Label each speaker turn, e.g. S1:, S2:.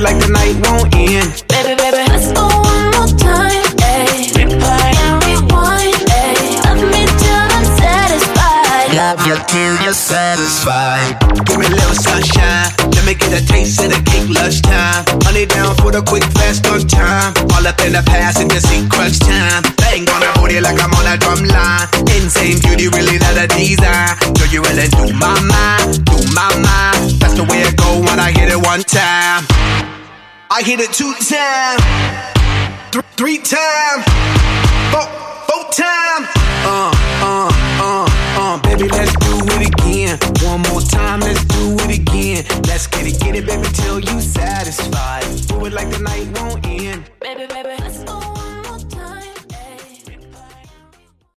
S1: like the night won't end.
S2: Baby, baby, let's go one more time, ayy. Replay and rewind, ayy. Love me till I'm satisfied.
S1: Love you till you're satisfied. Give me a little sunshine. Let me get a taste of the cake lunchtime. Honey down for the quick, fast, on time. All up in the passenger seat, crunch time. Bang on the booty like I'm on a drum line. Insane beauty, really not a design. Girl, you really do my mind, do my mind. That's the way it go when I hit it one time. I hit it 2 times, 3 times, 4 times. Baby, let's do it again. One more time, let's do it again. Let's get it, baby, till you satisfied. Do it like the night won't